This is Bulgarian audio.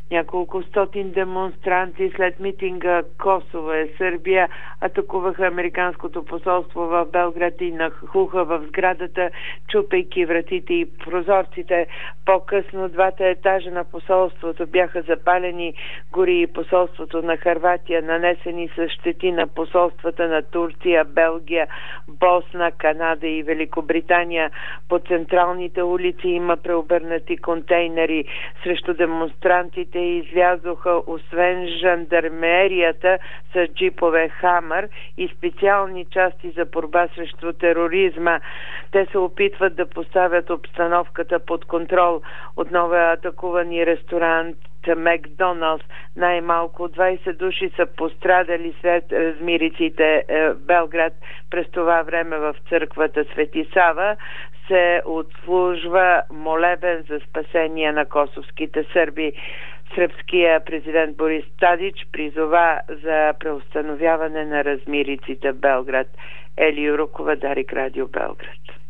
Няколко стотин демонстранти след митинга Косово е Сърбия атакуваха американското посолство в Белград и нахлуха в сградата, чупейки вратите и прозорците. По-късно двата етажа на посолството бяха запалени, гори и посолството на Хърватия, нанесени с щети на посолствата на Турция, Белгия, Босна, Канада и Великобритания. По централните улици има преобърнати контейнери. Срещу демонстрантите излязоха освен жандармерията с джипове Хамър и специални части за борба срещу тероризма. Те се опитват да поставят обстановката под контрол. Отново е атакуван и ресторант Макдоналдс. Най-малко 20 души са пострадали след размириците в Белград. През това време в църквата Свети Сава се отслужва молебен за спасение на косовските сърби. Сръбския президент Борис Тадич призова за преустановяване на размириците в Белград. Ели Юрукова, Дарик Радио, Белград.